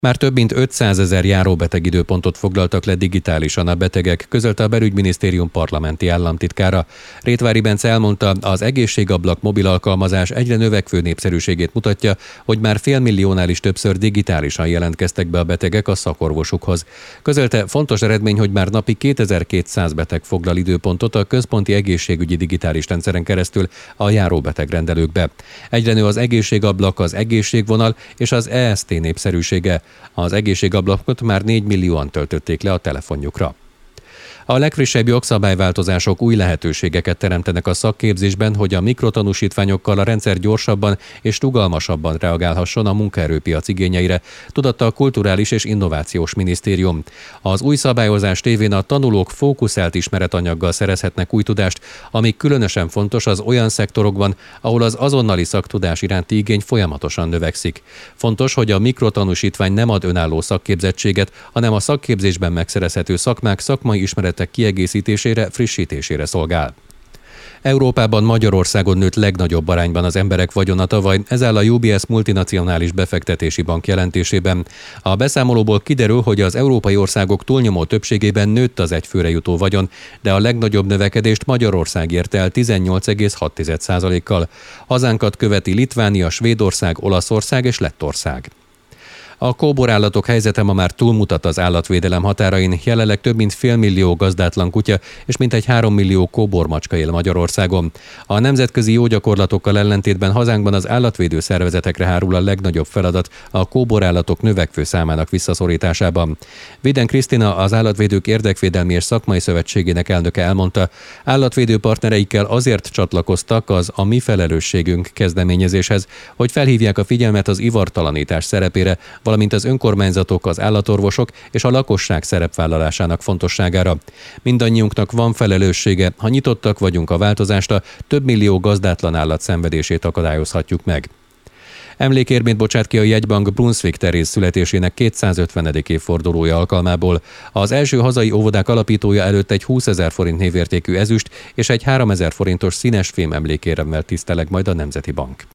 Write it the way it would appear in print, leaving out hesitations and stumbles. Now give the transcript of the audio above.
Már több mint 500 000 járóbeteg időpontot foglaltak le digitálisan a betegek, közölte a Belügyminisztérium parlamenti államtitkára. Rétvári Bence elmondta, az egészségablak mobil alkalmazás egyre növekvő népszerűségét mutatja, hogy már félmilliónál is többször digitálisan jelentkeztek be a betegek a szakorvosukhoz. Közölte, fontos eredmény, hogy már napi 2200 beteg foglal időpontot a központi egészségügyi digitális rendszeren keresztül a járóbetegrendelőkbe. Egyre nő az egészségablak, az egészségvonal és az EST népszerűsége. Az egészségablakot már 4 millióan töltötték le a telefonjukra. A legfrissebb jogszabályváltozások új lehetőségeket teremtenek a szakképzésben, hogy a mikrotanúsítványokkal a rendszer gyorsabban és rugalmasabban reagálhasson a munkaerőpiac igényeire, tudatta a Kulturális és Innovációs Minisztérium. Az új szabályozás révén a tanulók fókuszált ismeretanyaggal szerezhetnek új tudást, ami különösen fontos az olyan szektorokban, ahol az azonnali szaktudás iránti igény folyamatosan növekszik. Fontos, hogy a mikrotanúsítvány nem ad önálló szakképzettséget, hanem a szakképzésben megszerezhető szakmák szakmai ismeretek kiegészítésére, frissítésére szolgál. Európában Magyarországon nőtt legnagyobb arányban az emberek vagyona tavaly, ez áll a UBS Multinacionális Befektetési Bank jelentésében. A beszámolóból kiderül, hogy az európai országok túlnyomó többségében nőtt az egyfőre jutó vagyon, de a legnagyobb növekedést Magyarország érte el 18,6%-kal. Hazánkat követi Litvánia, Svédország, Olaszország és Lettország. A kóborállatok helyzete ma már túlmutat az állatvédelem határain, jelenleg több mint félmillió gazdátlan kutya és mintegy 3 millió kóbormacska él Magyarországon. A nemzetközi jó gyakorlatokkal ellentétben hazánkban az állatvédő szervezetekre hárul a legnagyobb feladat a kóborállatok növekvő számának visszaszorításában. Viden Krisztina, az Állatvédők Érdekvédelmi és Szakmai Szövetségének elnöke elmondta, állatvédő partnereikkel azért csatlakoztak az A mi felelősségünk kezdeményezéshez, hogy felhívják a figyelmet az ivartalanítás szerepére, valamint az önkormányzatok, az állatorvosok és a lakosság szerepvállalásának fontosságára. Mindannyiunknak van felelőssége, ha nyitottak vagyunk a változásra, több millió gazdátlan állat szenvedését akadályozhatjuk meg. Emlékérmét bocsát ki a jegybank Brunswick Teréz születésének 250. évfordulója alkalmából. Az első hazai óvodák alapítója előtt egy 20 000 forint névértékű ezüst és egy 3 000 forintos színes fém emlékéremmel tiszteleg majd a Nemzeti Bank.